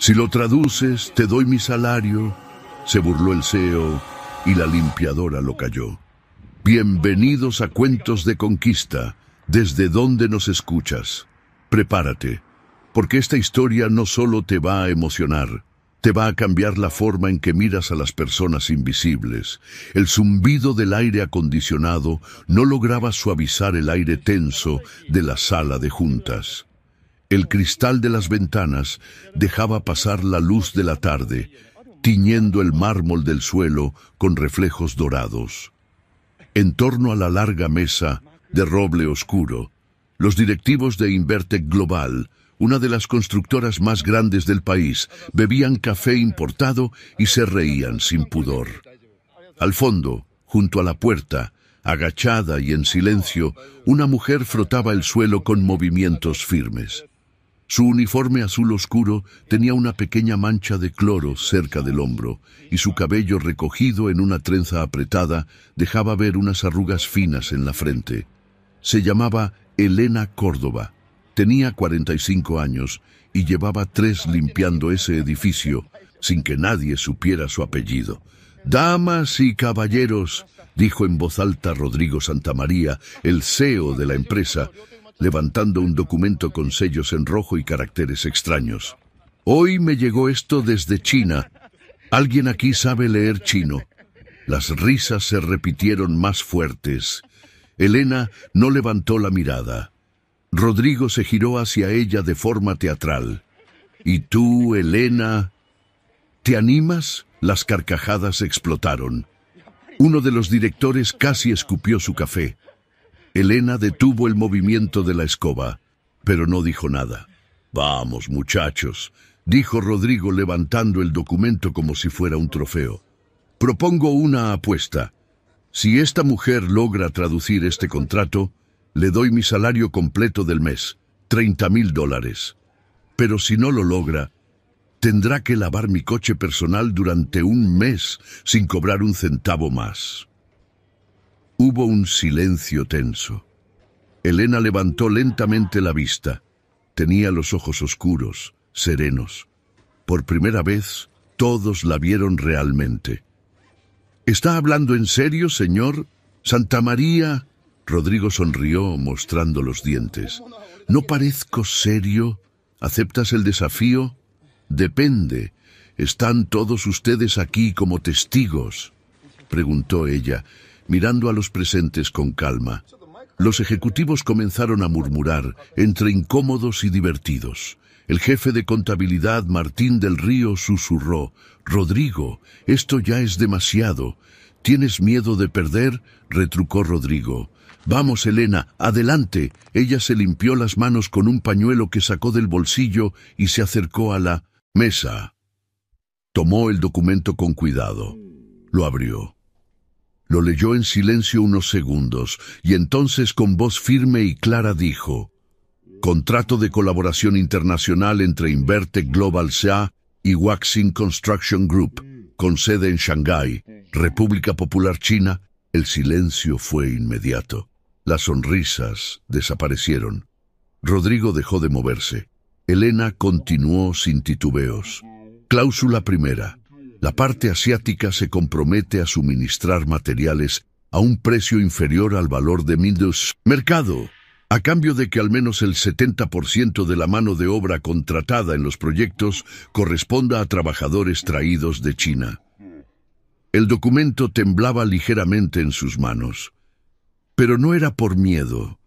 Si lo traduces, te doy mi salario, se burló el CEO y la limpiadora lo calló. Bienvenidos a Cuentos de Conquista, desde donde nos escuchas. Prepárate, porque esta historia no solo te va a emocionar, te va a cambiar la forma en que miras a las personas invisibles. El zumbido del aire acondicionado no lograba suavizar el aire tenso de la sala de juntas. El cristal de las ventanas dejaba pasar la luz de la tarde, tiñendo el mármol del suelo con reflejos dorados. En torno a la larga mesa de roble oscuro, los directivos de Invertec Global, una de las constructoras más grandes del país, bebían café importado y se reían sin pudor. Al fondo, junto a la puerta, agachada y en silencio, una mujer frotaba el suelo con movimientos firmes. Su uniforme azul oscuro tenía una pequeña mancha de cloro cerca del hombro, y su cabello recogido en una trenza apretada dejaba ver unas arrugas finas en la frente. Se llamaba Elena Córdoba. Tenía 45 años y llevaba 3 limpiando ese edificio sin que nadie supiera su apellido. «Damas y caballeros», dijo en voz alta Rodrigo Santamaría, el CEO de la empresa, levantando un documento con sellos en rojo y caracteres extraños. «Hoy me llegó esto desde China. ¿Alguien aquí sabe leer chino?» Las risas se repitieron más fuertes. Elena no levantó la mirada. Rodrigo se giró hacia ella de forma teatral. «¿Y tú, Elena? ¿Te animas?» Las carcajadas explotaron. Uno de los directores casi escupió su café. Elena detuvo el movimiento de la escoba, pero no dijo nada. «Vamos, muchachos», dijo Rodrigo levantando el documento como si fuera un trofeo. «Propongo una apuesta. Si esta mujer logra traducir este contrato, le doy mi salario completo del mes, $30,000. Pero si no lo logra, tendrá que lavar mi coche personal durante un mes sin cobrar un centavo más». Hubo un silencio tenso. Elena levantó lentamente la vista. Tenía los ojos oscuros, serenos. Por primera vez, todos la vieron realmente. «¿Está hablando en serio, señor Santamaría?» Rodrigo sonrió, mostrando los dientes. «¿No parezco serio? ¿Aceptas el desafío?» «Depende. ¿Están todos ustedes aquí como testigos?», preguntó ella, mirando a los presentes con calma. Los ejecutivos comenzaron a murmurar, entre incómodos y divertidos. El jefe de contabilidad, Martín del Río, susurró: «Rodrigo, esto ya es demasiado». «¿Tienes miedo de perder?», retrucó Rodrigo. «Vamos, Elena, adelante». Ella se limpió las manos con un pañuelo que sacó del bolsillo y se acercó a la mesa. Tomó el documento con cuidado. Lo abrió. Lo leyó en silencio unos segundos y entonces con voz firme y clara dijo: «Contrato de colaboración internacional entre Invertec Global SA y Waxing Construction Group, con sede en Shanghái, República Popular China». El silencio fue inmediato. Las sonrisas desaparecieron. Rodrigo dejó de moverse. Elena continuó sin titubeos. Cláusula primera. La parte asiática se compromete a suministrar materiales a un precio inferior al valor de mercado, a cambio de que al menos el 70% de la mano de obra contratada en los proyectos corresponda a trabajadores traídos de China. El documento temblaba ligeramente en sus manos, pero no era por miedo,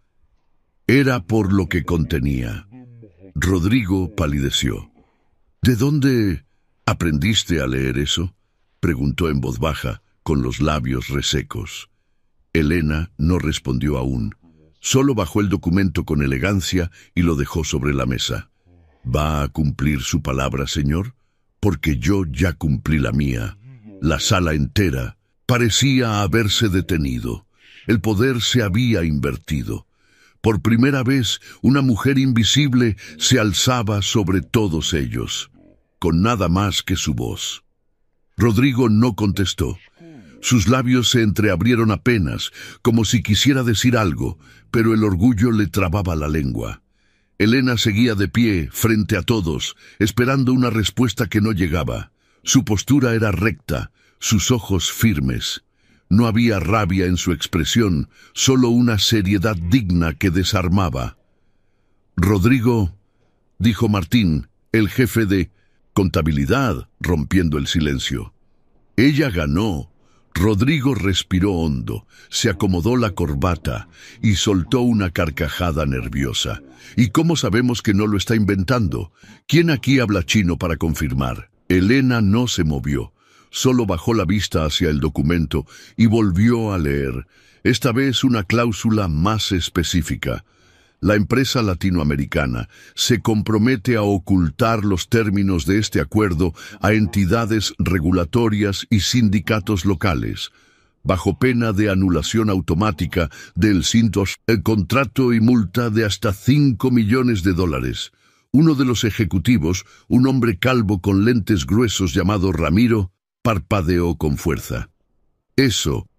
era por lo que contenía. Rodrigo palideció. «¿De dónde aprendiste a leer eso?», preguntó en voz baja, con los labios resecos. Elena no respondió aún. Solo bajó el documento con elegancia y lo dejó sobre la mesa. «¿Va a cumplir su palabra, señor? Porque yo ya cumplí la mía». La sala entera parecía haberse detenido. El poder se había invertido. Por primera vez, una mujer invisible se alzaba sobre todos ellos, con nada más que su voz. Rodrigo no contestó. Sus labios se entreabrieron apenas, como si quisiera decir algo, pero el orgullo le trababa la lengua. Elena seguía de pie, frente a todos, esperando una respuesta que no llegaba. Su postura era recta, sus ojos firmes. No había rabia en su expresión, solo una seriedad digna que desarmaba. «Rodrigo», dijo Martín, el jefe de contabilidad, rompiendo el silencio. «Ella ganó». Rodrigo respiró hondo, se acomodó la corbata y soltó una carcajada nerviosa. ¿Y cómo sabemos que no lo está inventando? ¿Quién aquí habla chino para confirmar? Elena no se movió, solo bajó la vista hacia el documento y volvió a leer, esta vez una cláusula más específica. La empresa latinoamericana se compromete a ocultar los términos de este acuerdo a entidades regulatorias y sindicatos locales, bajo pena de anulación automática del el contrato y multa de hasta $5 millones. Uno de los ejecutivos, un hombre calvo con lentes gruesos llamado Ramiro, parpadeó con fuerza. Eso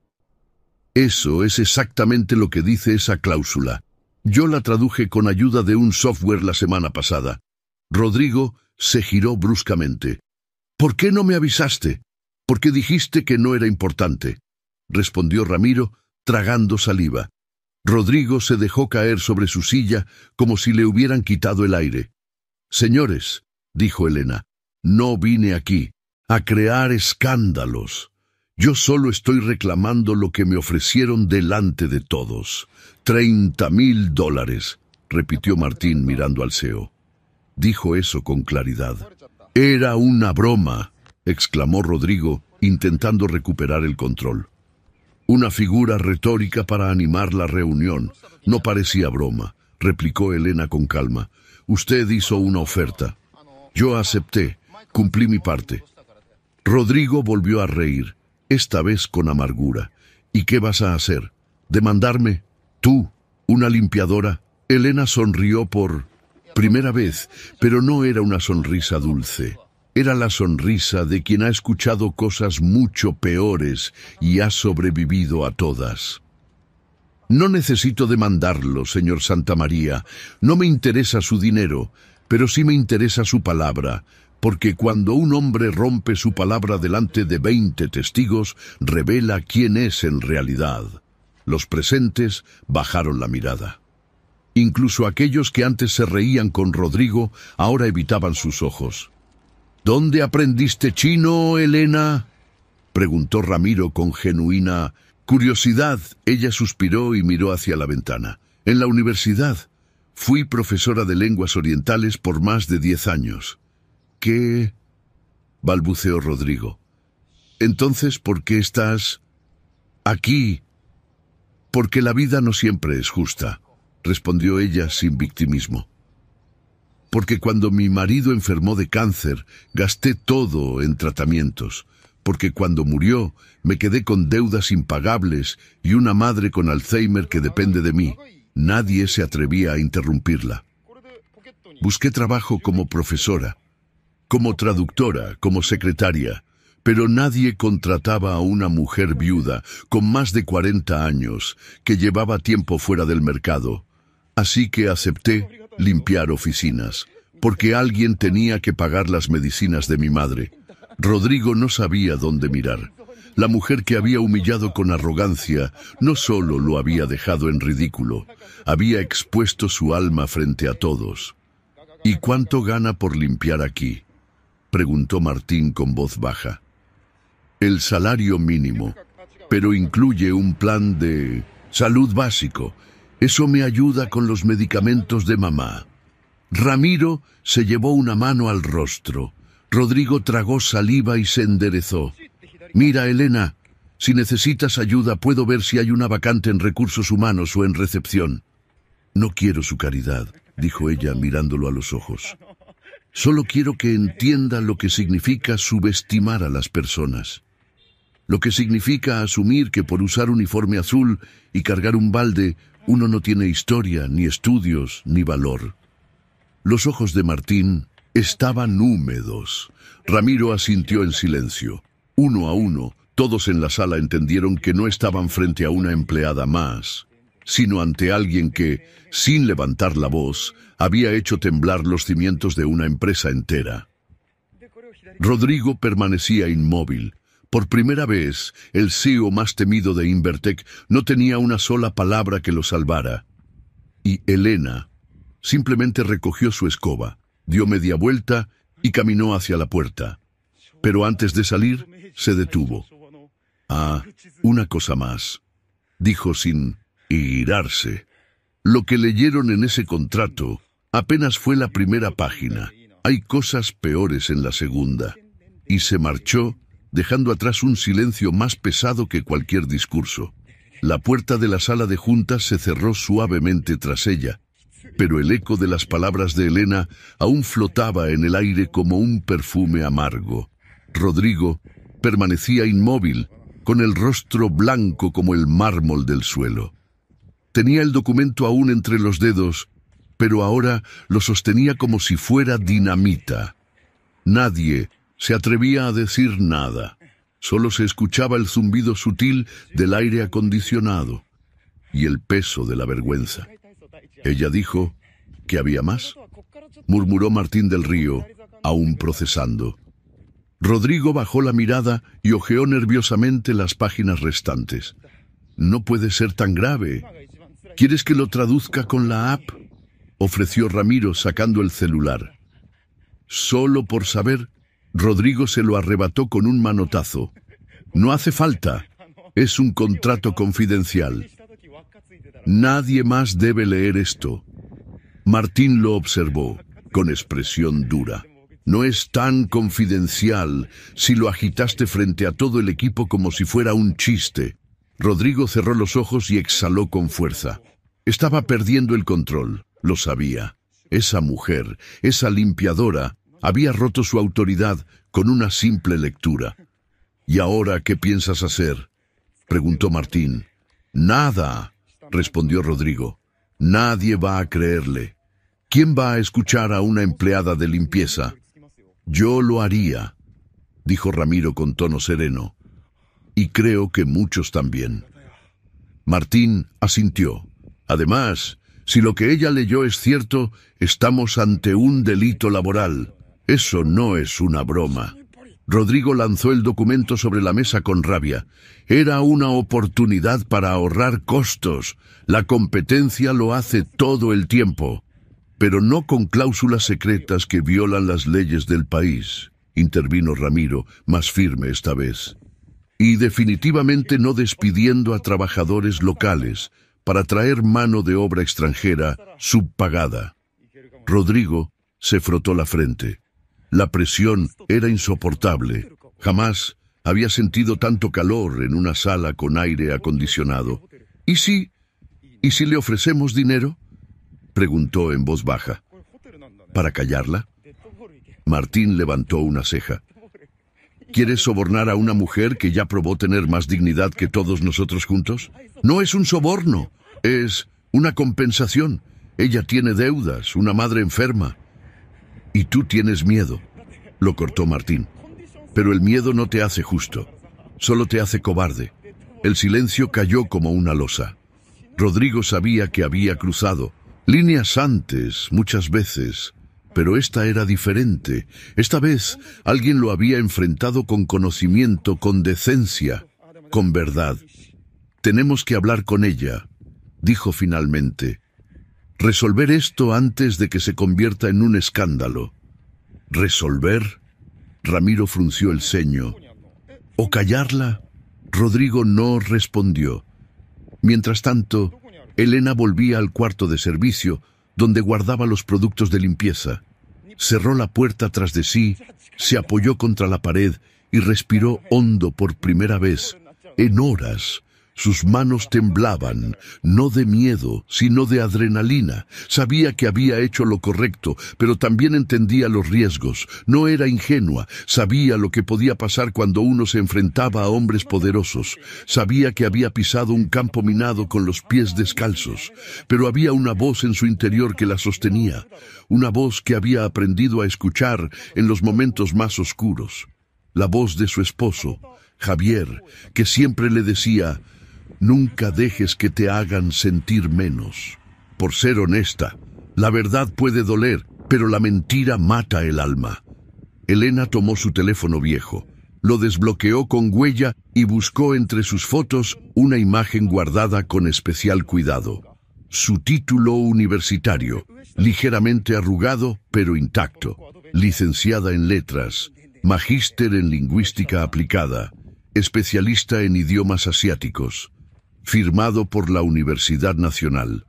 es exactamente lo que dice esa cláusula. Yo la traduje con ayuda de un software la semana pasada. Rodrigo se giró bruscamente. ¿Por qué no me avisaste? Porque dijiste que no era importante, respondió Ramiro, tragando saliva. Rodrigo se dejó caer sobre su silla como si le hubieran quitado el aire. Señores, dijo Elena, no vine aquí a crear escándalos. Yo solo estoy reclamando lo que me ofrecieron delante de todos. $30,000, repitió Martín mirando al CEO. Dijo eso con claridad. Era una broma, exclamó Rodrigo, intentando recuperar el control. Una figura retórica para animar la reunión. No parecía broma, replicó Elena con calma. Usted hizo una oferta. Yo acepté, cumplí mi parte. Rodrigo volvió a reír, esta vez con amargura. ¿Y qué vas a hacer? ¿Demandarme? ¿Tú? ¿Una limpiadora? Elena sonrió por primera vez, pero no era una sonrisa dulce. Era la sonrisa de quien ha escuchado cosas mucho peores y ha sobrevivido a todas. No necesito demandarlo, señor Santamaría. No me interesa su dinero, pero sí me interesa su palabra, porque cuando un hombre rompe su palabra delante de 20 testigos, revela quién es en realidad. Los presentes bajaron la mirada. Incluso aquellos que antes se reían con Rodrigo, ahora evitaban sus ojos. ¿Dónde aprendiste chino, Elena?, preguntó Ramiro con genuina curiosidad. Ella suspiró y miró hacia la ventana. En la universidad. Fui profesora de lenguas orientales por más de 10 años. ¿Qué?, balbuceó Rodrigo. Entonces, ¿por qué estás aquí? Porque la vida no siempre es justa, respondió ella sin victimismo. Porque cuando mi marido enfermó de cáncer, gasté todo en tratamientos. Porque cuando murió, me quedé con deudas impagables y una madre con Alzheimer que depende de mí. Nadie se atrevía a interrumpirla. Busqué trabajo como profesora, como traductora, como secretaria, pero nadie contrataba a una mujer viuda con más de 40 años que llevaba tiempo fuera del mercado. Así que acepté limpiar oficinas, porque alguien tenía que pagar las medicinas de mi madre. Rodrigo no sabía dónde mirar. La mujer que había humillado con arrogancia no solo lo había dejado en ridículo, había expuesto su alma frente a todos. ¿Y cuánto gana por limpiar aquí?, preguntó Martín con voz baja. El salario mínimo, pero incluye un plan de salud básico. Eso me ayuda con los medicamentos de mamá. Ramiro se llevó una mano al rostro. Rodrigo tragó saliva y se enderezó. Mira, Elena, si necesitas ayuda puedo ver si hay una vacante en recursos humanos o en recepción. No quiero su caridad, dijo ella mirándolo a los ojos. Solo quiero que entienda lo que significa subestimar a las personas. Lo que significa asumir que por usar uniforme azul y cargar un balde, uno no tiene historia, ni estudios, ni valor. Los ojos de Martín estaban húmedos. Ramiro asintió en silencio. Uno a uno, todos en la sala entendieron que no estaban frente a una empleada más, sino ante alguien que, sin levantar la voz, había hecho temblar los cimientos de una empresa entera. Rodrigo permanecía inmóvil. Por primera vez, el CEO más temido de Invertec no tenía una sola palabra que lo salvara. Y Elena simplemente recogió su escoba, dio media vuelta y caminó hacia la puerta. Pero antes de salir, se detuvo. «Ah, una cosa más», dijo sin irarse. Lo que leyeron en ese contrato apenas fue la primera página. Hay cosas peores en la segunda. Y se marchó, dejando atrás un silencio más pesado que cualquier discurso. La puerta de la sala de juntas se cerró suavemente tras ella, pero el eco de las palabras de Elena aún flotaba en el aire como un perfume amargo. Rodrigo permanecía inmóvil, con el rostro blanco como el mármol del suelo. Tenía el documento aún entre los dedos, pero ahora lo sostenía como si fuera dinamita. Nadie se atrevía a decir nada. Solo se escuchaba el zumbido sutil del aire acondicionado y el peso de la vergüenza. Ella dijo que había más, murmuró Martín del Río, aún procesando. Rodrigo bajó la mirada y hojeó nerviosamente las páginas restantes. «No puede ser tan grave. ¿Quieres que lo traduzca con la app?», ofreció Ramiro sacando el celular. Solo por saber, Rodrigo se lo arrebató con un manotazo. «No hace falta. Es un contrato confidencial. Nadie más debe leer esto». Martín lo observó, con expresión dura. «No es tan confidencial si lo agitaste frente a todo el equipo como si fuera un chiste». Rodrigo cerró los ojos y exhaló con fuerza. Estaba perdiendo el control, lo sabía. Esa mujer, esa limpiadora, había roto su autoridad con una simple lectura. «¿Y ahora qué piensas hacer?», preguntó Martín. «Nada», respondió Rodrigo. «Nadie va a creerle. ¿Quién va a escuchar a una empleada de limpieza?». «Yo lo haría», dijo Ramiro con tono sereno. «Y creo que muchos también». Martín asintió. «Además, si lo que ella leyó es cierto, estamos ante un delito laboral. Eso no es una broma». Rodrigo lanzó el documento sobre la mesa con rabia. Era una oportunidad para ahorrar costos. La competencia lo hace todo el tiempo. «Pero no con cláusulas secretas que violan las leyes del país», intervino Ramiro, más firme esta vez. «Y definitivamente no despidiendo a trabajadores locales para traer mano de obra extranjera subpagada». Rodrigo se frotó la frente. La presión era insoportable. Jamás había sentido tanto calor en una sala con aire acondicionado. ¿Y si le ofrecemos dinero?», preguntó en voz baja. «¿Para callarla?». Martín levantó una ceja. «¿Quieres sobornar a una mujer que ya probó tener más dignidad que todos nosotros juntos? No es un soborno, es una compensación. Ella tiene deudas, una madre enferma. Y tú tienes miedo», lo cortó Martín. «Pero el miedo no te hace justo, solo te hace cobarde». El silencio cayó como una losa. Rodrigo sabía que había cruzado líneas antes, muchas veces, pero esta era diferente. Esta vez alguien lo había enfrentado con conocimiento, con decencia, con verdad. «Tenemos que hablar con ella», dijo finalmente. «Resolver esto antes de que se convierta en un escándalo». «¿Resolver?», Ramiro frunció el ceño. «¿O callarla?». Rodrigo no respondió. Mientras tanto, Elena volvía al cuarto de servicio, donde guardaba los productos de limpieza. Cerró la puerta tras de sí, se apoyó contra la pared y respiró hondo por primera vez en horas. Sus manos temblaban, no de miedo, sino de adrenalina. Sabía que había hecho lo correcto, pero también entendía los riesgos. No era ingenua, sabía lo que podía pasar cuando uno se enfrentaba a hombres poderosos. Sabía que había pisado un campo minado con los pies descalzos, pero había una voz en su interior que la sostenía, una voz que había aprendido a escuchar en los momentos más oscuros. La voz de su esposo, Javier, que siempre le decía: Nunca dejes que te hagan sentir menos. Por ser honesta, la verdad puede doler, pero la mentira mata el alma. Elena tomó su teléfono viejo, lo desbloqueó con huella y buscó entre sus fotos una imagen guardada con especial cuidado. Su título universitario, ligeramente arrugado pero intacto, licenciada en letras, magíster en lingüística aplicada, especialista en idiomas asiáticos, firmado por la Universidad Nacional.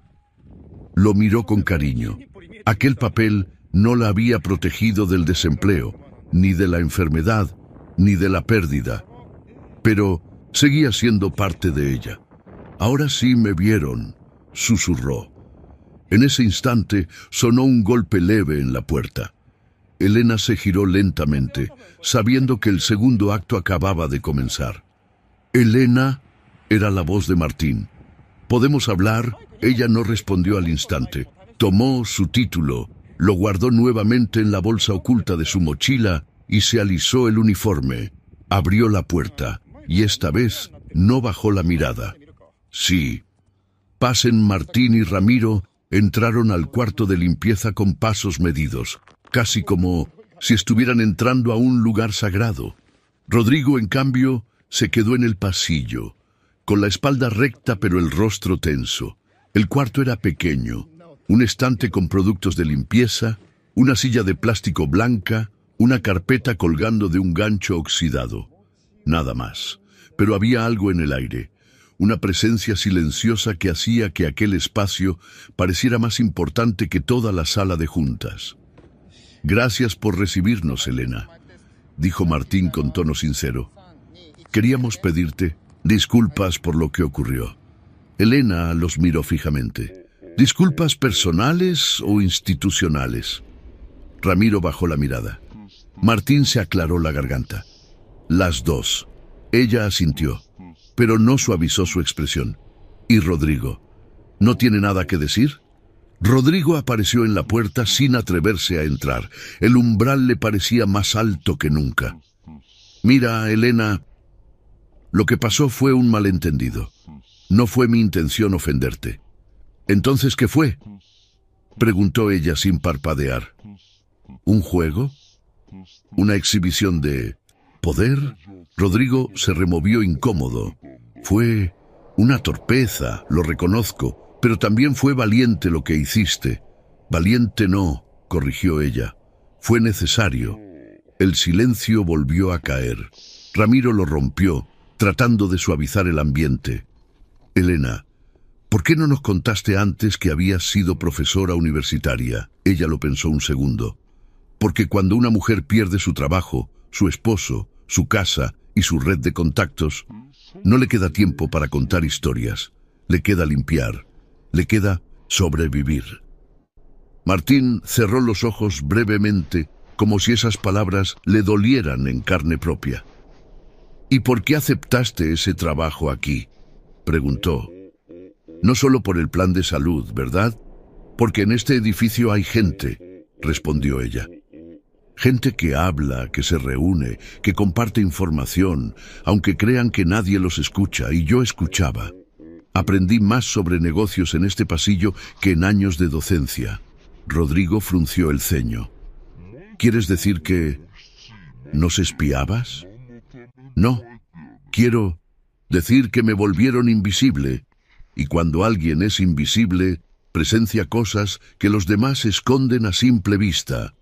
Lo miró con cariño. Aquel papel no la había protegido del desempleo, ni de la enfermedad, ni de la pérdida, pero seguía siendo parte de ella. Ahora sí me vieron, susurró. En ese instante sonó un golpe leve en la puerta. Elena se giró lentamente, sabiendo que el segundo acto acababa de comenzar. Elena, era la voz de Martín. ¿Podemos hablar? Ella no respondió al instante. Tomó su título, lo guardó nuevamente en la bolsa oculta de su mochila y se alisó el uniforme. Abrió la puerta y esta vez no bajó la mirada. Sí. Pasen. Martín y Ramiro entraron al cuarto de limpieza con pasos medidos, casi como si estuvieran entrando a un lugar sagrado. Rodrigo, en cambio, se quedó en el pasillo, con la espalda recta pero el rostro tenso. El cuarto era pequeño, un estante con productos de limpieza, una silla de plástico blanca, una carpeta colgando de un gancho oxidado. Nada más, pero había algo en el aire, una presencia silenciosa que hacía que aquel espacio pareciera más importante que toda la sala de juntas. Gracias por recibirnos, Elena, dijo Martín con tono sincero. Queríamos pedirte disculpas por lo que ocurrió. Elena los miró fijamente. ¿Disculpas personales o institucionales? Ramiro bajó la mirada. Martín se aclaró la garganta. Las dos. Ella asintió, pero no suavizó su expresión. ¿Y Rodrigo? ¿No tiene nada que decir? Rodrigo apareció en la puerta sin atreverse a entrar. El umbral le parecía más alto que nunca. Mira, Elena, lo que pasó fue un malentendido. No fue mi intención ofenderte. ¿Entonces qué fue?, preguntó ella sin parpadear. ¿Un juego? ¿Una exhibición de poder? Rodrigo se removió incómodo. Fue una torpeza, lo reconozco, pero también fue valiente lo que hiciste. Valiente no, corrigió ella. Fue necesario. El silencio volvió a caer. Ramiro lo rompió, tratando de suavizar el ambiente. Elena, ¿por qué no nos contaste antes que habías sido profesora universitaria? Ella lo pensó un segundo. Porque cuando una mujer pierde su trabajo, su esposo, su casa y su red de contactos, no le queda tiempo para contar historias. Le queda limpiar. Le queda sobrevivir. Martín cerró los ojos brevemente, como si esas palabras le dolieran en carne propia. ¿Y por qué aceptaste ese trabajo aquí?, preguntó. No solo por el plan de salud, ¿verdad? Porque en este edificio hay gente, respondió ella. Gente que habla, que se reúne, que comparte información, aunque crean que nadie los escucha, y yo escuchaba. Aprendí más sobre negocios en este pasillo que en años de docencia. Rodrigo frunció el ceño. ¿Quieres decir que nos espiabas? No, quiero decir que me volvieron invisible, y cuando alguien es invisible, presencia cosas que los demás esconden a simple vista.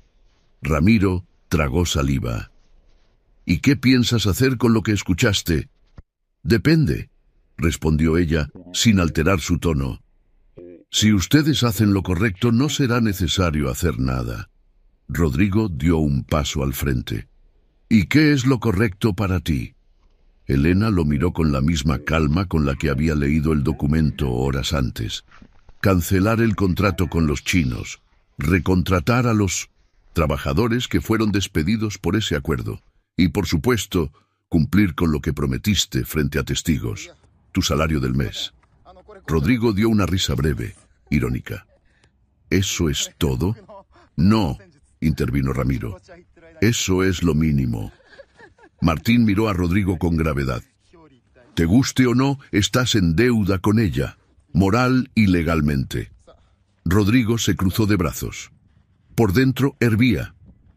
Ramiro tragó saliva. ¿Y qué piensas hacer con lo que escuchaste? Depende, respondió ella, sin alterar su tono. Si ustedes hacen lo correcto, no será necesario hacer nada. Rodrigo dio un paso al frente. ¿Y qué es lo correcto para ti? Elena lo miró con la misma calma con la que había leído el documento horas antes. Cancelar el contrato con los chinos, recontratar a los trabajadores que fueron despedidos por ese acuerdo, y por supuesto, cumplir con lo que prometiste frente a testigos, tu salario del mes. Rodrigo dio una risa breve, irónica. ¿Eso es todo? No, intervino Ramiro. Eso es lo mínimo. Martín miró a Rodrigo con gravedad. Te guste o no, estás en deuda con ella, moral y legalmente. Rodrigo se cruzó de brazos. Por dentro hervía.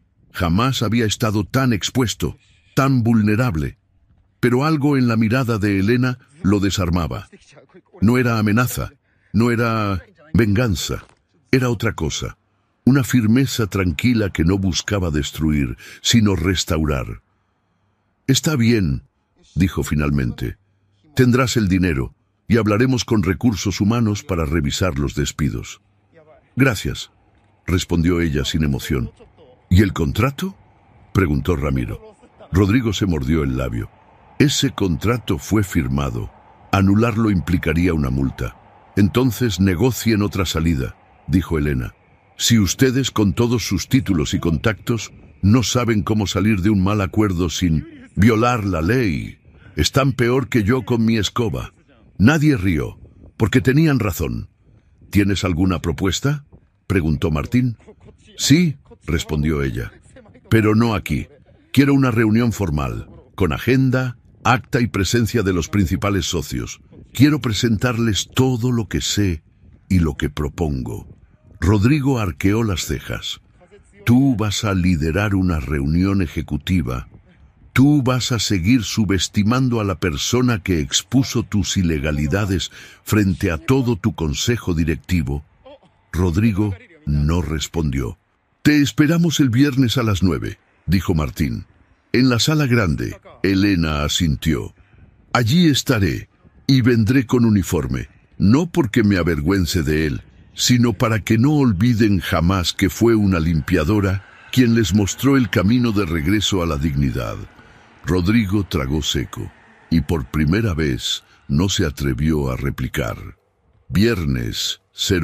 Jamás había estado tan expuesto, tan vulnerable. Pero algo en la mirada de Elena lo desarmaba. No era amenaza, no era venganza, era otra cosa. Una firmeza tranquila que no buscaba destruir, sino restaurar. Está bien, dijo finalmente. Tendrás el dinero y hablaremos con recursos humanos para revisar los despidos. Gracias, respondió ella sin emoción. ¿Y el contrato?, preguntó Ramiro. Rodrigo se mordió el labio. Ese contrato fue firmado. Anularlo implicaría una multa. Entonces negocien otra salida, dijo Elena. Si ustedes, con todos sus títulos y contactos, no saben cómo salir de un mal acuerdo sin violar la ley, están peor que yo con mi escoba. Nadie rió, porque tenían razón. ¿Tienes alguna propuesta?, preguntó Martín. Sí, respondió ella, pero no aquí. Quiero una reunión formal, con agenda, acta y presencia de los principales socios. Quiero presentarles todo lo que sé y lo que propongo. Rodrigo arqueó las cejas. Tú vas a liderar una reunión ejecutiva. Tú vas a seguir subestimando a la persona que expuso tus ilegalidades frente a todo tu consejo directivo. Rodrigo no respondió. Te esperamos el viernes a las 9, dijo Martín. En la sala grande, Elena asintió. Allí estaré y vendré con uniforme, no porque me avergüence de él, sino para que no olviden jamás que fue una limpiadora quien les mostró el camino de regreso a la dignidad. Rodrigo tragó seco y por primera vez no se atrevió a replicar. Viernes,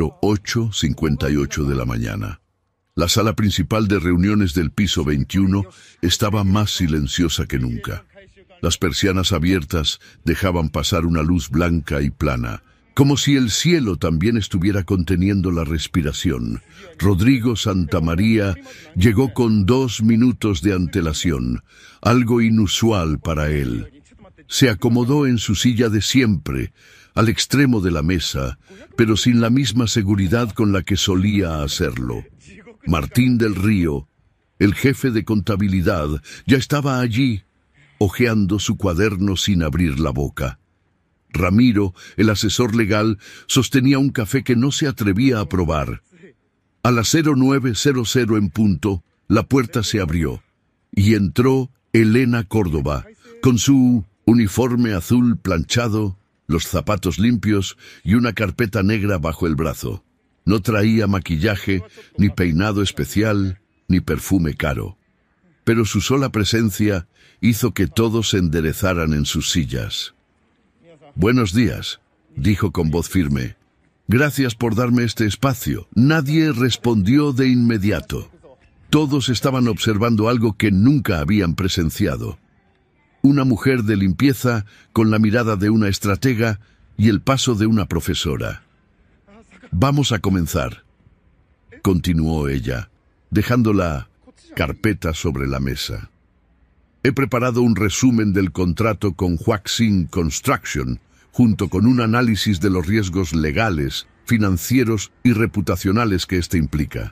08:58 de la mañana. La sala principal de reuniones del piso 21 estaba más silenciosa que nunca. Las persianas abiertas dejaban pasar una luz blanca y plana, como si el cielo también estuviera conteniendo la respiración. Rodrigo Santamaría llegó con 2 minutos de antelación, algo inusual para él. Se acomodó en su silla de siempre, al extremo de la mesa, pero sin la misma seguridad con la que solía hacerlo. Martín del Río, el jefe de contabilidad, ya estaba allí, hojeando su cuaderno sin abrir la boca. Ramiro, el asesor legal, sostenía un café que no se atrevía a probar. A las 09:00 en punto, la puerta se abrió, y entró Elena Córdoba, con su uniforme azul planchado, los zapatos limpios y una carpeta negra bajo el brazo. No traía maquillaje, ni peinado especial, ni perfume caro. Pero su sola presencia hizo que todos se enderezaran en sus sillas. «Buenos días», dijo con voz firme. «Gracias por darme este espacio». Nadie respondió de inmediato. Todos estaban observando algo que nunca habían presenciado. Una mujer de limpieza con la mirada de una estratega y el paso de una profesora. «Vamos a comenzar», continuó ella, dejando la carpeta sobre la mesa. «He preparado un resumen del contrato con Huaxin Construction, junto con un análisis de los riesgos legales, financieros y reputacionales que este implica».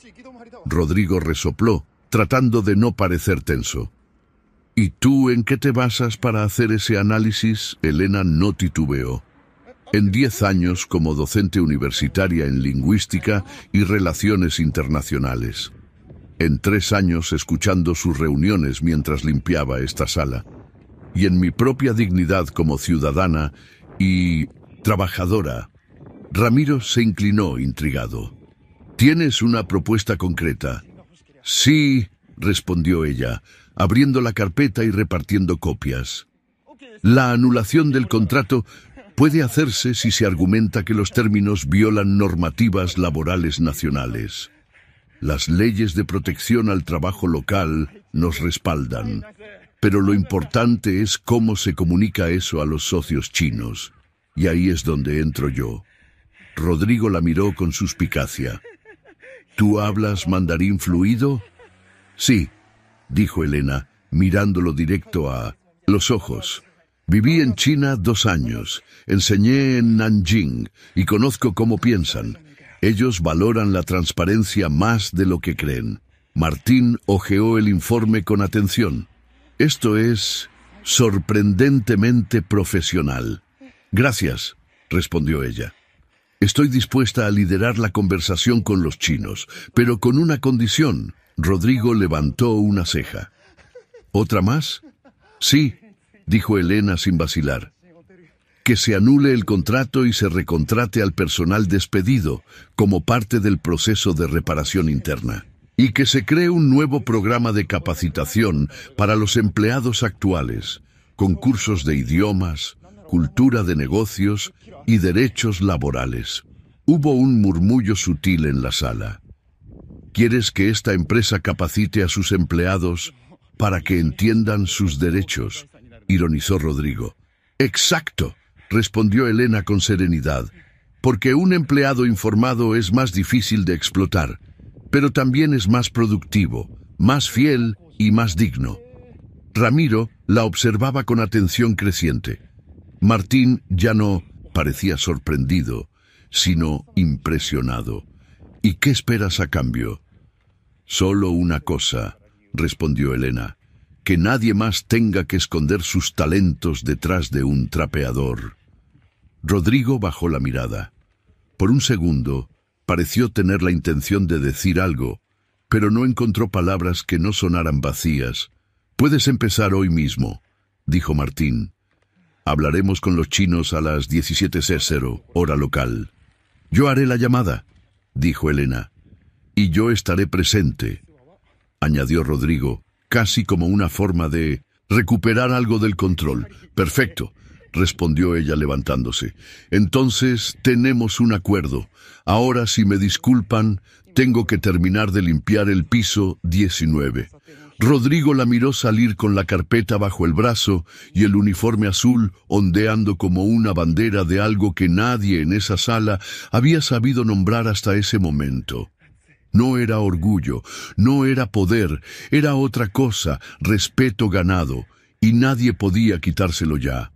Rodrigo resopló, tratando de no parecer tenso. «¿Y tú en qué te basas para hacer ese análisis?». Elena no titubeó. En 10 años como docente universitaria en lingüística y relaciones internacionales. En 3 años escuchando sus reuniones mientras limpiaba esta sala. Y en mi propia dignidad como ciudadana y trabajadora. Ramiro se inclinó intrigado. «¿Tienes una propuesta concreta?». «Sí», respondió ella, abriendo la carpeta y repartiendo copias. «La anulación del contrato puede hacerse si se argumenta que los términos violan normativas laborales nacionales. Las leyes de protección al trabajo local nos respaldan, pero lo importante es cómo se comunica eso a los socios chinos, y ahí es donde entro yo». Rodrigo la miró con suspicacia. «¿Tú hablas mandarín fluido?». «Sí», dijo Elena, mirándolo directo a los ojos. Viví en China 2 años, enseñé en Nanjing y conozco cómo piensan. Ellos valoran la transparencia más de lo que creen. Martín hojeó el informe con atención. Esto es sorprendentemente profesional. Gracias, respondió ella. Estoy dispuesta a liderar la conversación con los chinos, pero con una condición. Rodrigo levantó una ceja. ¿Otra más? Sí, dijo Elena sin vacilar. Que se anule el contrato y se recontrate al personal despedido como parte del proceso de reparación interna. Y que se cree un nuevo programa de capacitación para los empleados actuales, con cursos de idiomas, cultura de negocios y derechos laborales. Hubo un murmullo sutil en la sala. ¿Quieres que esta empresa capacite a sus empleados para que entiendan sus derechos?, ironizó Rodrigo. Exacto, respondió Elena con serenidad, porque un empleado informado es más difícil de explotar, pero también es más productivo, más fiel y más digno. Ramiro la observaba con atención creciente. Martín ya no parecía sorprendido, sino impresionado. ¿Y qué esperas a cambio? Solo una cosa, respondió Elena, que nadie más tenga que esconder sus talentos detrás de un trapeador. Rodrigo bajó la mirada. Por un segundo, pareció tener la intención de decir algo, pero no encontró palabras que no sonaran vacías. Puedes empezar hoy mismo, dijo Martín. Hablaremos con los chinos a las 17:00, hora local. Yo haré la llamada, dijo Elena. Y yo estaré presente, añadió Rodrigo, casi como una forma de recuperar algo del control. Perfecto, respondió ella levantándose. Entonces tenemos un acuerdo. Ahora, si me disculpan, tengo que terminar de limpiar el piso 19. Rodrigo la miró salir con la carpeta bajo el brazo y el uniforme azul ondeando como una bandera de algo que nadie en esa sala había sabido nombrar hasta ese momento. No era orgullo, no era poder, era otra cosa, respeto ganado, y nadie podía quitárselo ya.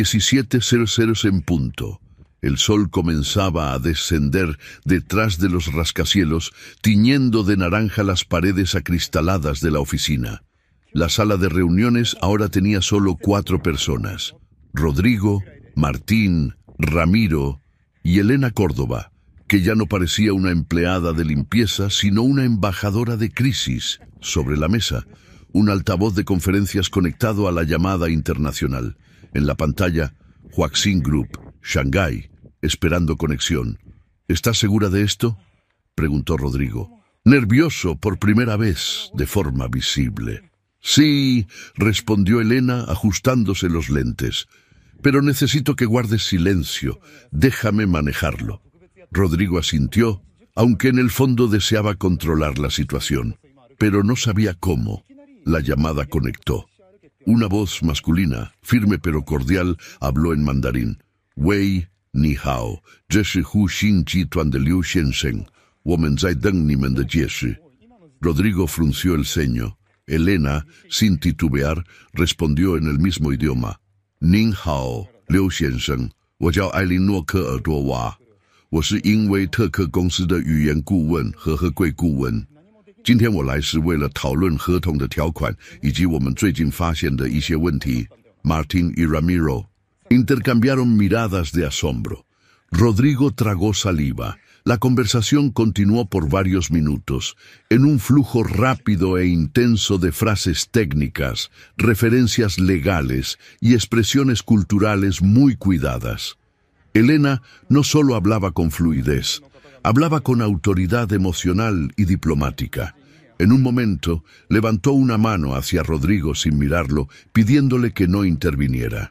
17:00 en punto. El sol comenzaba a descender detrás de los rascacielos, tiñendo de naranja las paredes acristaladas de la oficina. La sala de reuniones ahora tenía solo 4 personas: Rodrigo, Martín, Ramiro y Elena Córdoba, que ya no parecía una empleada de limpieza, sino una embajadora de crisis. Sobre la mesa, un altavoz de conferencias conectado a la llamada internacional. En la pantalla, Huaxin Group, Shanghái, esperando conexión. ¿Estás segura de esto?, preguntó Rodrigo, nervioso por primera vez de forma visible. Sí, respondió Elena ajustándose los lentes, pero necesito que guardes silencio, déjame manejarlo. Rodrigo asintió, aunque en el fondo deseaba controlar la situación, pero no sabía cómo. La llamada conectó. Una voz masculina, firme pero cordial, habló en mandarín. Wei, ni hao, 这是呼信集团的刘先生，我们在等你们的解释。Rodrigo frunció el ceño. Elena, sin titubear, respondió en el mismo idioma. Nin hao, Liu 先生，我叫艾琳诺科尔多瓦，我是英威特克公司的语言顾问和合规顾问。今天我来是为了讨论合同的条款以及我们最近发现的一些问题。Martín y Ramiro intercambiaron miradas de asombro. Rodrigo tragó saliva. La conversación continuó por varios minutos, en un flujo rápido e intenso de frases técnicas, referencias legales y expresiones culturales muy cuidadas. Elena no solo hablaba con fluidez, hablaba con autoridad emocional y diplomática. En un momento, levantó una mano hacia Rodrigo sin mirarlo, pidiéndole que no interviniera.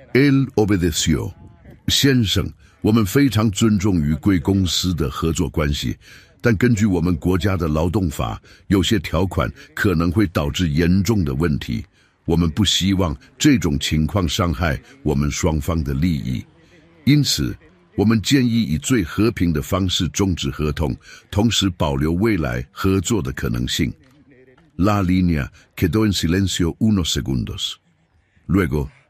Él obedeció. 先生，我们非常尊重与贵公司的合作关系，但根据我们国家的劳动法，有些条款可能会导致严重的问题。我们不希望这种情况伤害我们双方的利益。因此，我们建议以最和平的方式终止合同，同时保留未来合作的可能性。La línea quedó en silencio unos segundos. Luego,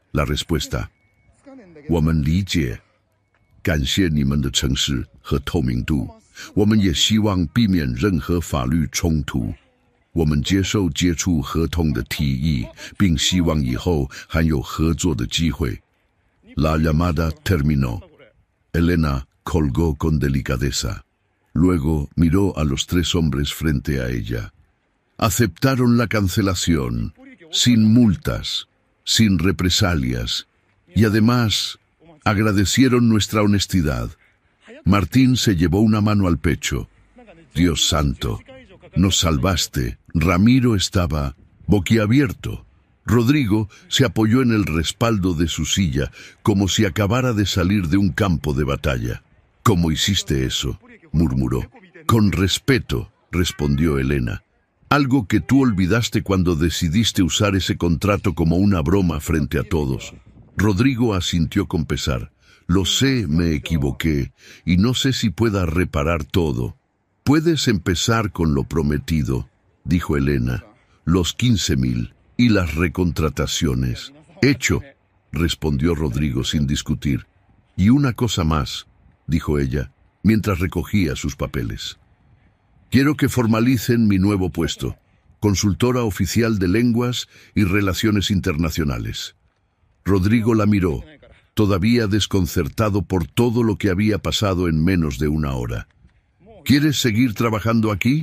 La respuesta: 我们理解，感谢你们的诚实和透明度，我们也希望避免任何法律冲突。我们接受接触合同的提议，并希望以后还有合作的机会。La llamada terminó. Elena colgó con delicadeza. Luego miró a los tres hombres frente a ella. Aceptaron la cancelación, sin multas, sin represalias, y además agradecieron nuestra honestidad. Martín se llevó una mano al pecho. Dios santo, nos salvaste. Ramiro estaba boquiabierto. Rodrigo se apoyó en el respaldo de su silla, como si acabara de salir de un campo de batalla. ¿Cómo hiciste eso?, murmuró. Con respeto, respondió Elena. Algo que tú olvidaste cuando decidiste usar ese contrato como una broma frente a todos. Rodrigo asintió con pesar. Lo sé, me equivoqué, y no sé si pueda reparar todo. Puedes empezar con lo prometido, dijo Elena. Los 15.000 y las recontrataciones. Hecho, respondió Rodrigo sin discutir. Y una cosa más, dijo ella, mientras recogía sus papeles. Quiero que formalicen mi nuevo puesto, consultora oficial de lenguas y relaciones internacionales. Rodrigo la miró, todavía desconcertado por todo lo que había pasado en menos de una hora. ¿Quieres seguir trabajando aquí?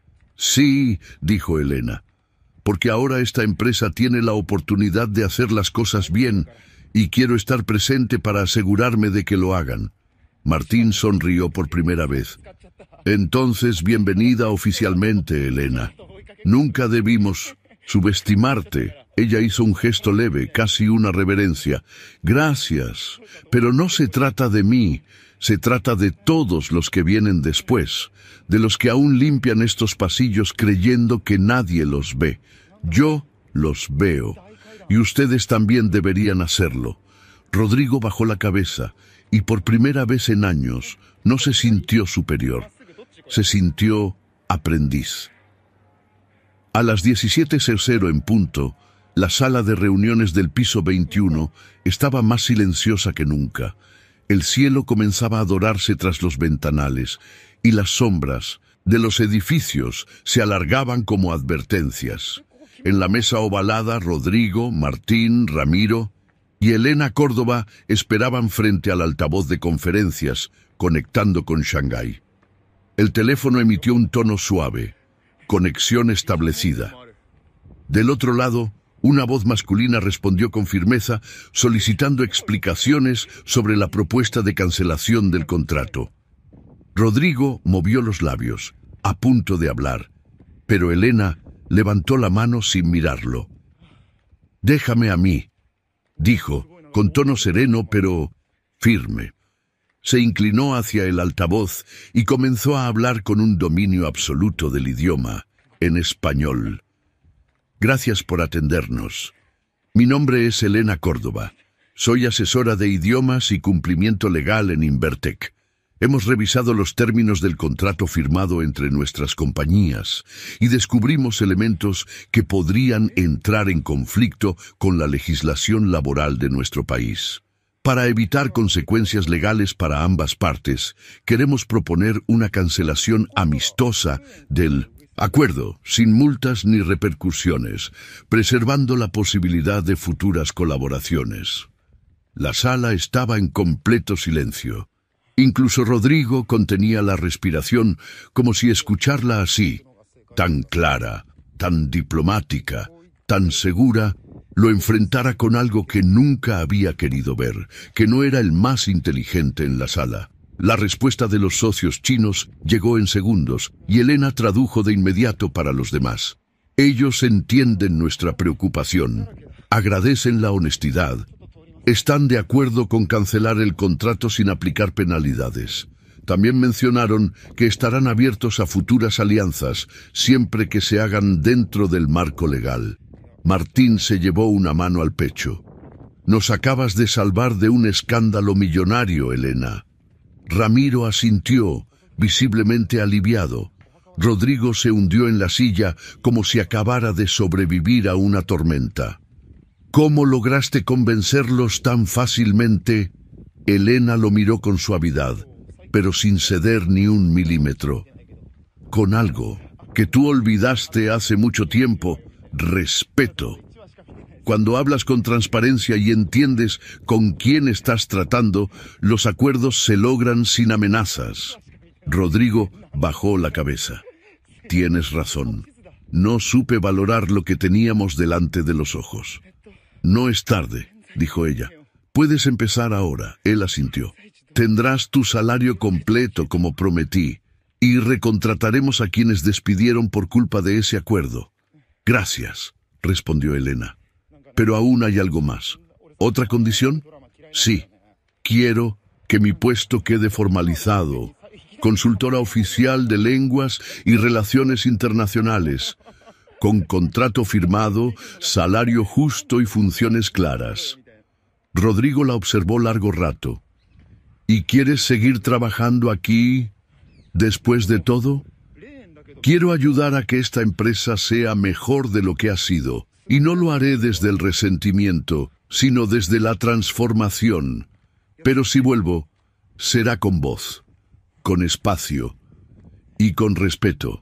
Sí, dijo Elena, porque ahora esta empresa tiene la oportunidad de hacer las cosas bien y quiero estar presente para asegurarme de que lo hagan. Martín sonrió por primera vez. Entonces, bienvenida oficialmente, Elena. Nunca debimos subestimarte. Ella hizo un gesto leve, casi una reverencia. Gracias, pero no se trata de mí, se trata de todos los que vienen después, de los que aún limpian estos pasillos creyendo que nadie los ve. Yo los veo, y ustedes también deberían hacerlo. Rodrigo bajó la cabeza, y por primera vez en años no se sintió superior, se sintió aprendiz. A las 17:00 en punto, la sala de reuniones del piso 21 estaba más silenciosa que nunca. El cielo comenzaba a dorarse tras los ventanales, y las sombras de los edificios se alargaban como advertencias. En la mesa ovalada, Rodrigo, Martín, Ramiro y Elena Córdoba esperaban frente al altavoz de conferencias, conectando con Shanghái. El teléfono emitió un tono suave. Conexión establecida. Del otro lado, una voz masculina respondió con firmeza, solicitando explicaciones sobre la propuesta de cancelación del contrato. Rodrigo movió los labios, a punto de hablar, pero Elena levantó la mano sin mirarlo. «Déjame a mí», dijo, con tono sereno pero firme. Se inclinó hacia el altavoz y comenzó a hablar con un dominio absoluto del idioma, en español. Gracias por atendernos. Mi nombre es Elena Córdoba. Soy asesora de idiomas y cumplimiento legal en Invertec. Hemos revisado los términos del contrato firmado entre nuestras compañías y descubrimos elementos que podrían entrar en conflicto con la legislación laboral de nuestro país. Para evitar consecuencias legales para ambas partes, queremos proponer una cancelación amistosa del acuerdo, sin multas ni repercusiones, preservando la posibilidad de futuras colaboraciones. La sala estaba en completo silencio. Incluso Rodrigo contenía la respiración como si escucharla así, tan clara, tan diplomática, tan segura, lo enfrentara con algo que nunca había querido ver, que no era el más inteligente en la sala. La respuesta de los socios chinos llegó en segundos y Elena tradujo de inmediato para los demás. Ellos entienden nuestra preocupación, agradecen la honestidad, están de acuerdo con cancelar el contrato sin aplicar penalidades. También mencionaron que estarán abiertos a futuras alianzas, siempre que se hagan dentro del marco legal. Martín se llevó una mano al pecho. Nos acabas de salvar de un escándalo millonario, Elena. Ramiro asintió, visiblemente aliviado. Rodrigo se hundió en la silla como si acabara de sobrevivir a una tormenta. ¿Cómo lograste convencerlos tan fácilmente? Elena lo miró con suavidad, pero sin ceder ni un milímetro. Con algo que tú olvidaste hace mucho tiempo: respeto. Cuando hablas con transparencia y entiendes con quién estás tratando, los acuerdos se logran sin amenazas. Rodrigo bajó la cabeza. Tienes razón. No supe valorar lo que teníamos delante de los ojos. No es tarde, dijo ella. Puedes empezar ahora. Él asintió. Tendrás tu salario completo como prometí, y recontrataremos a quienes despidieron por culpa de ese acuerdo. Gracias, respondió Elena. Pero aún hay algo más. ¿Otra condición? Sí. Quiero que mi puesto quede formalizado. Consultora oficial de lenguas y relaciones internacionales, con contrato firmado, salario justo y funciones claras. Rodrigo la observó largo rato. ¿Y quieres seguir trabajando aquí después de todo? Quiero ayudar a que esta empresa sea mejor de lo que ha sido, y no lo haré desde el resentimiento, sino desde la transformación. Pero si vuelvo, será con voz, con espacio y con respeto.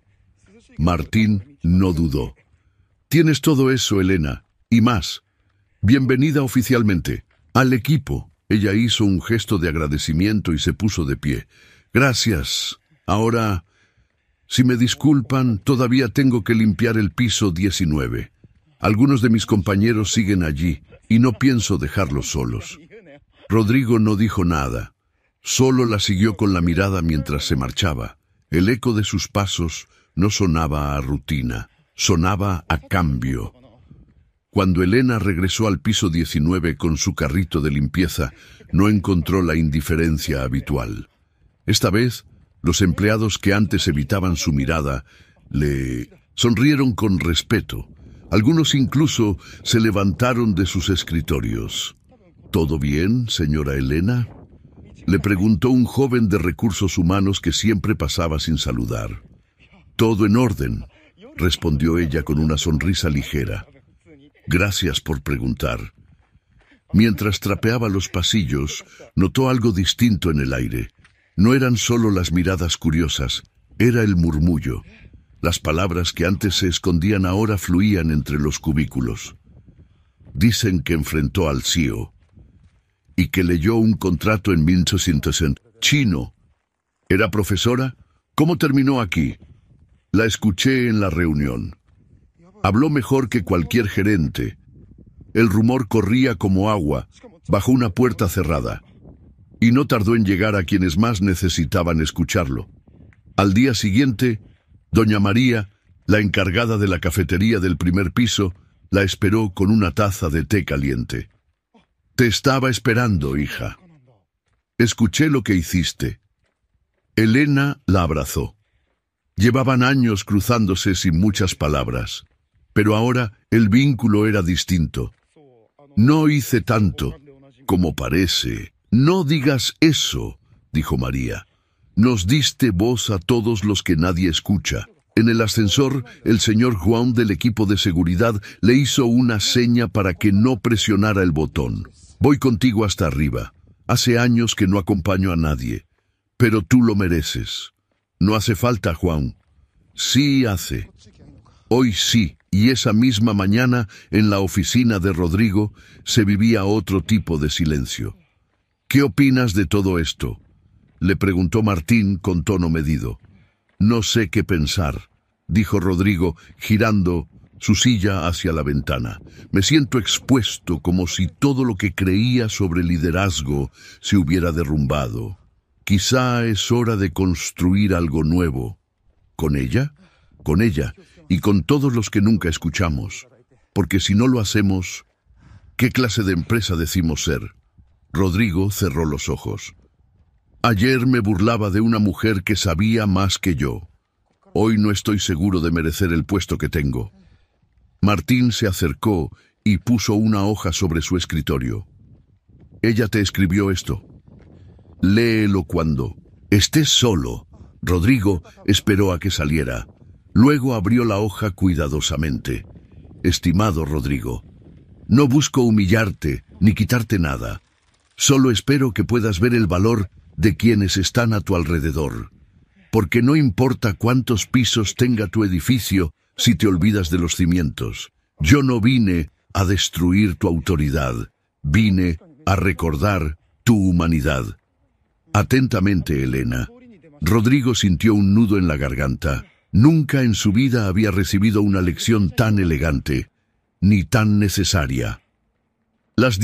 Martín no dudó. Tienes todo eso, Elena, y más. Bienvenida oficialmente. Al equipo. Ella hizo un gesto de agradecimiento y se puso de pie. Gracias. Ahora, si me disculpan, todavía tengo que limpiar el piso 19. Algunos de mis compañeros siguen allí, y no pienso dejarlos solos. Rodrigo no dijo nada. Solo la siguió con la mirada mientras se marchaba. El eco de sus pasos no sonaba a rutina, sonaba a cambio. Cuando Elena regresó al piso 19 con su carrito de limpieza, no encontró la indiferencia habitual. Esta vez, los empleados que antes evitaban su mirada le sonrieron con respeto. Algunos incluso se levantaron de sus escritorios. ¿Todo bien, señora Elena?, le preguntó un joven de recursos humanos que siempre pasaba sin saludar. Todo en orden, respondió ella con una sonrisa ligera. Gracias por preguntar. Mientras trapeaba los pasillos, notó algo distinto en el aire. No eran solo las miradas curiosas, era el murmullo. Las palabras que antes se escondían ahora fluían entre los cubículos. Dicen que enfrentó al CEO y que leyó un contrato en 1960. Chino. ¿Era profesora? ¿Cómo terminó aquí? La escuché en la reunión. Habló mejor que cualquier gerente. El rumor corría como agua bajo una puerta cerrada, y no tardó en llegar a quienes más necesitaban escucharlo. Al día siguiente, doña María, la encargada de la cafetería del primer piso, la esperó con una taza de té caliente. Te estaba esperando, hija. Escuché lo que hiciste. Elena la abrazó. Llevaban años cruzándose sin muchas palabras, pero ahora el vínculo era distinto. No hice tanto, como parece. No digas eso, dijo María. Nos diste voz a todos los que nadie escucha. En el ascensor, el señor Juan del equipo de seguridad le hizo una seña para que no presionara el botón. Voy contigo hasta arriba. Hace años que no acompaño a nadie, pero tú lo mereces. No hace falta, Juan. Sí hace. Hoy sí, y esa misma mañana, en la oficina de Rodrigo, se vivía otro tipo de silencio. ¿Qué opinas de todo esto?, le preguntó Martín con tono medido. No sé qué pensar, dijo Rodrigo, girando su silla hacia la ventana. Me siento expuesto, como si todo lo que creía sobre liderazgo se hubiera derrumbado. Quizá es hora de construir algo nuevo. ¿Con ella? Con ella y con todos los que nunca escuchamos. Porque si no lo hacemos, ¿qué clase de empresa decimos ser? Rodrigo cerró los ojos. Ayer me burlaba de una mujer que sabía más que yo. Hoy no estoy seguro de merecer el puesto que tengo. Martín se acercó y puso una hoja sobre su escritorio. Ella te escribió esto. Léelo cuando estés solo. Rodrigo esperó a que saliera. Luego abrió la hoja cuidadosamente. Estimado Rodrigo, No busco humillarte ni quitarte nada. Solo espero que puedas ver el valor de quienes están a tu alrededor. Porque no importa cuántos pisos tenga tu edificio si te olvidas de los cimientos. Yo no vine a destruir tu autoridad. Vine a recordar tu humanidad. Atentamente, Elena. Rodrigo sintió un nudo en la garganta. Nunca en su vida había recibido una lección tan elegante, ni tan necesaria. Las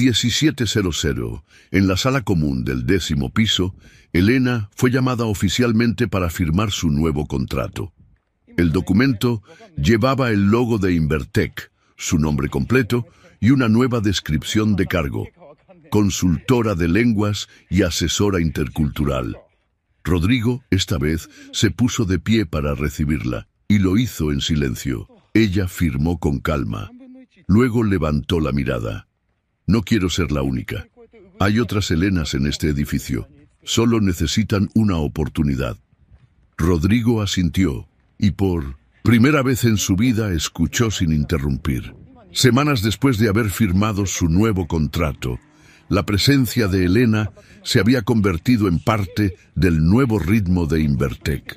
17:00, en la sala común del 10º piso, Elena fue llamada oficialmente para firmar su nuevo contrato. El documento llevaba el logo de Invertec, su nombre completo y una nueva descripción de cargo: consultora de lenguas y asesora intercultural. Rodrigo, esta vez, se puso de pie para recibirla, y lo hizo en silencio. Ella firmó con calma. Luego levantó la mirada. No quiero ser la única. Hay otras Elenas en este edificio. Solo necesitan una oportunidad. Rodrigo asintió, y por primera vez en su vida escuchó sin interrumpir. Semanas después de haber firmado su nuevo contrato, la presencia de Elena se había convertido en parte del nuevo ritmo de Invertec.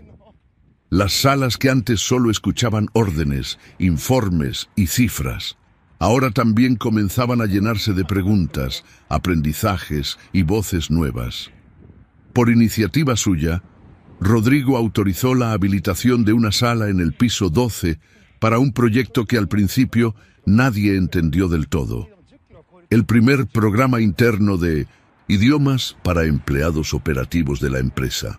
Las salas que antes solo escuchaban órdenes, informes y cifras, ahora también comenzaban a llenarse de preguntas, aprendizajes y voces nuevas. Por iniciativa suya, Rodrigo autorizó la habilitación de una sala en el piso 12 para un proyecto que al principio nadie entendió del todo. El primer programa interno de idiomas para empleados operativos de la empresa.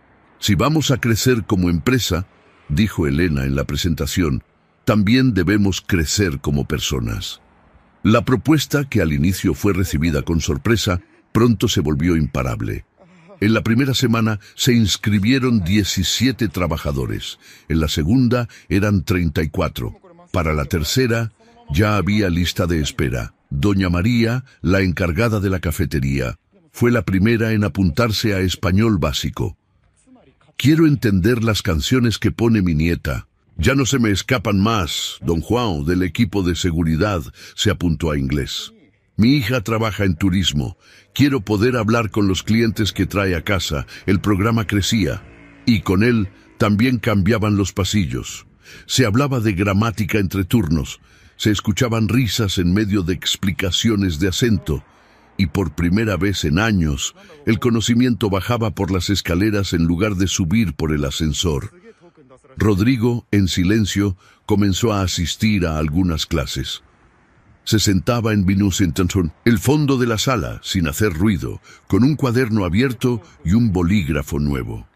Si vamos a crecer como empresa, dijo Elena en la presentación, también debemos crecer como personas. La propuesta, que al inicio fue recibida con sorpresa, pronto se volvió imparable. En la primera semana se inscribieron 17 trabajadores, en la segunda eran 34. Para la tercera ya había lista de espera. Doña María, la encargada de la cafetería, fue la primera en apuntarse a español básico. Quiero entender las canciones que pone mi nieta. Ya no se me escapan más. Don Juan, del equipo de seguridad, se apuntó a inglés. Mi hija trabaja en turismo. Quiero poder hablar con los clientes que trae a casa. El programa crecía, y con él también cambiaban los pasillos. Se hablaba de gramática entre turnos. Se escuchaban risas en medio de explicaciones de acento, y por primera vez en años, el conocimiento bajaba por las escaleras en lugar de subir por el ascensor. Rodrigo, en silencio, comenzó a asistir a algunas clases. Se sentaba en el fondo de la sala, sin hacer ruido, con un cuaderno abierto y un bolígrafo nuevo.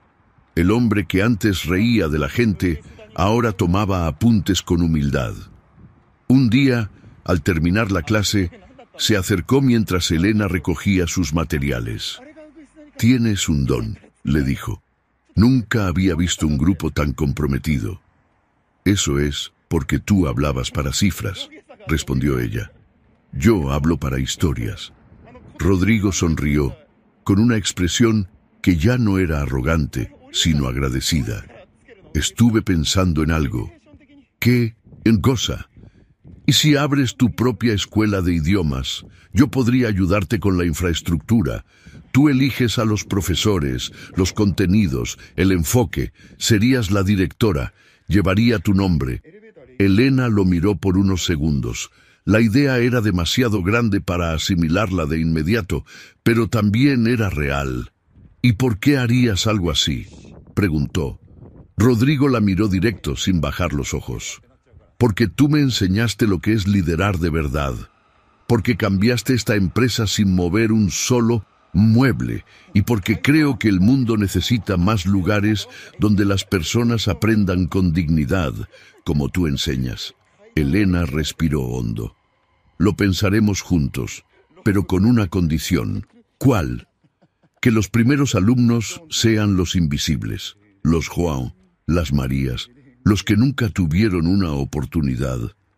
El hombre que antes reía de la gente, ahora tomaba apuntes con humildad. Un día, al terminar la clase, se acercó mientras Elena recogía sus materiales. «Tienes un don», le dijo. «Nunca había visto un grupo tan comprometido». «Eso es porque tú hablabas para cifras», respondió ella. «Yo hablo para historias». Rodrigo sonrió, con una expresión que ya no era arrogante, sino agradecida. «Estuve pensando en algo». «¿Qué? En cosa». «Y si abres tu propia escuela de idiomas, yo podría ayudarte con la infraestructura. Tú eliges a los profesores, los contenidos, el enfoque. Serías la directora. Llevaría tu nombre». Elena lo miró por unos segundos. La idea era demasiado grande para asimilarla de inmediato, pero también era real. «¿Y por qué harías algo así?», preguntó. Rodrigo la miró directo, sin bajar los ojos. «Porque tú me enseñaste lo que es liderar de verdad. Porque cambiaste esta empresa sin mover un solo mueble. Y porque creo que el mundo necesita más lugares donde las personas aprendan con dignidad, como tú enseñas». Elena respiró hondo. «Lo pensaremos juntos, pero con una condición». «¿Cuál?». «Que los primeros alumnos sean los invisibles, los Juan, las Marías, los que nunca tuvieron una oportunidad».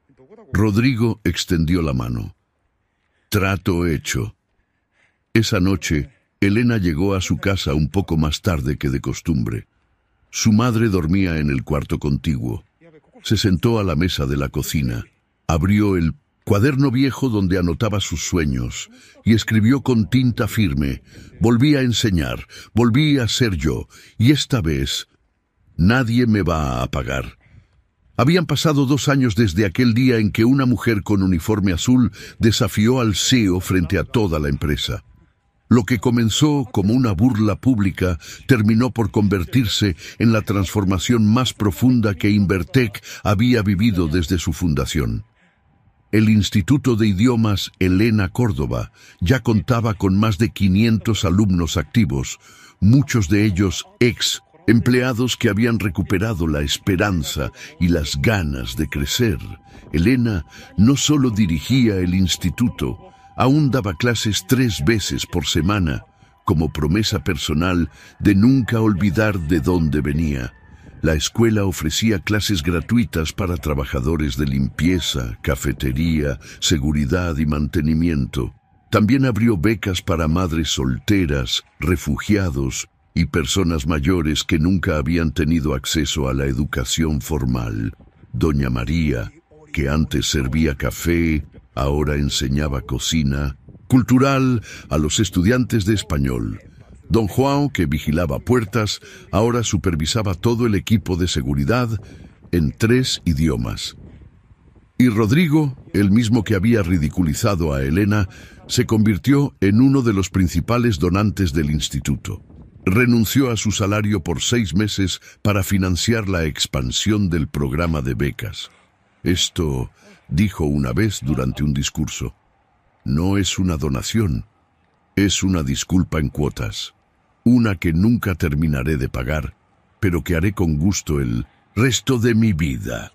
Rodrigo extendió la mano. «Trato hecho». Esa noche, Elena llegó a su casa un poco más tarde que de costumbre. Su madre dormía en el cuarto contiguo. Se sentó a la mesa de la cocina, abrió el cuaderno viejo donde anotaba sus sueños, y escribió con tinta firme: volví a enseñar, volví a ser yo, y esta vez nadie me va a apagar. Habían pasado 2 años desde aquel día en que una mujer con uniforme azul desafió al CEO frente a toda la empresa. Lo que comenzó como una burla pública terminó por convertirse en la transformación más profunda que Invertec había vivido desde su fundación. El Instituto de Idiomas Elena Córdoba ya contaba con más de 500 alumnos activos, muchos de ellos empleados que habían recuperado la esperanza y las ganas de crecer. Elena no solo dirigía el instituto, aún daba clases 3 veces por semana, como promesa personal de nunca olvidar de dónde venía. La escuela ofrecía clases gratuitas para trabajadores de limpieza, cafetería, seguridad y mantenimiento. También abrió becas para madres solteras, refugiados y personas mayores que nunca habían tenido acceso a la educación formal. Doña María, que antes servía café, ahora enseñaba cocina cultural a los estudiantes de español. Don Juan, que vigilaba puertas, ahora supervisaba todo el equipo de seguridad en 3 idiomas. Y Rodrigo, el mismo que había ridiculizado a Elena, se convirtió en uno de los principales donantes del instituto. Renunció a su salario por 6 meses para financiar la expansión del programa de becas. Esto, dijo una vez durante un discurso, no es una donación, es una disculpa en cuotas, una que nunca terminaré de pagar, pero que haré con gusto el resto de mi vida.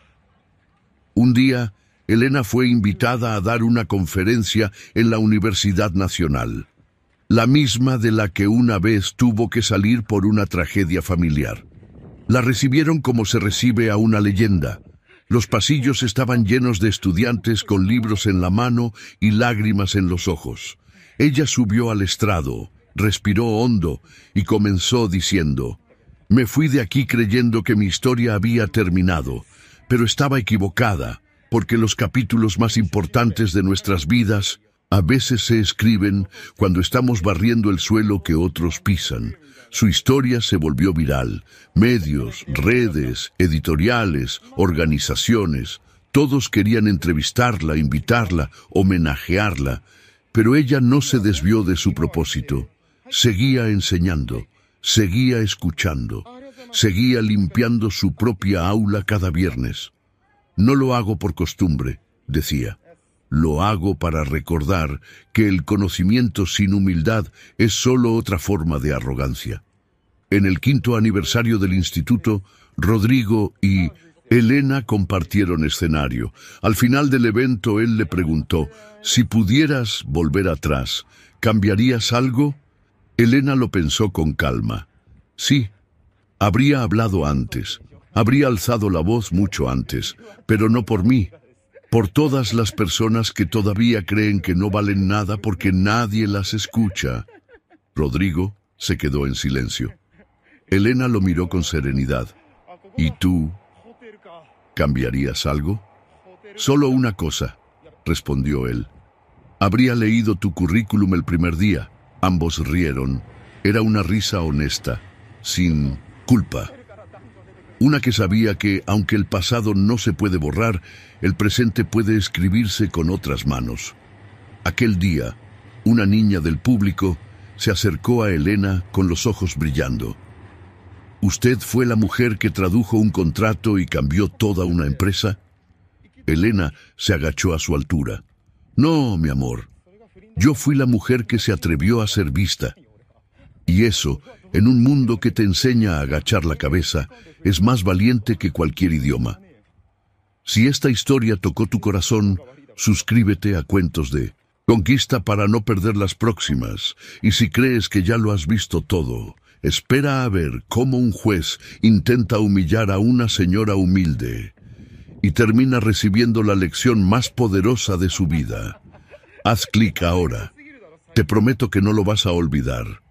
Un día, Elena fue invitada a dar una conferencia en la Universidad Nacional, la misma de la que una vez tuvo que salir por una tragedia familiar. La recibieron como se recibe a una leyenda. Los pasillos estaban llenos de estudiantes con libros en la mano y lágrimas en los ojos. Ella subió al estrado, respiró hondo y comenzó diciendo: me fui de aquí creyendo que mi historia había terminado, pero estaba equivocada, porque los capítulos más importantes de nuestras vidas a veces se escriben cuando estamos barriendo el suelo que otros pisan. Su historia se volvió viral. Medios, redes, editoriales, organizaciones, todos querían entrevistarla, invitarla, homenajearla, pero ella no se desvió de su propósito. Seguía enseñando, seguía escuchando, seguía limpiando su propia aula cada viernes. No lo hago por costumbre, decía. Lo hago para recordar que el conocimiento sin humildad es solo otra forma de arrogancia. En el 5º aniversario del instituto, Rodrigo y Elena compartieron escenario. Al final del evento, él le preguntó: si pudieras volver atrás, ¿cambiarías algo? Elena lo pensó con calma. Sí, habría hablado antes, habría alzado la voz mucho antes, pero no por mí. Por todas las personas que todavía creen que no valen nada porque nadie las escucha. Rodrigo se quedó en silencio. Elena lo miró con serenidad. ¿Y tú? ¿Cambiarías algo? Solo una cosa, respondió él. Habría leído tu currículum el primer día. Ambos rieron. Era una risa honesta, sin culpa. Una que sabía que, aunque el pasado no se puede borrar, el presente puede escribirse con otras manos. Aquel día, una niña del público se acercó a Elena con los ojos brillando. ¿Usted fue la mujer que tradujo un contrato y cambió toda una empresa? Elena se agachó a su altura. No, mi amor. Yo fui la mujer que se atrevió a ser vista. Y eso, en un mundo que te enseña a agachar la cabeza, es más valiente que cualquier idioma. Si esta historia tocó tu corazón, suscríbete a Cuentos de Conquista para no perder las próximas. Y si crees que ya lo has visto todo, espera a ver cómo un juez intenta humillar a una señora humilde y termina recibiendo la lección más poderosa de su vida. Haz clic ahora. Te prometo que no lo vas a olvidar.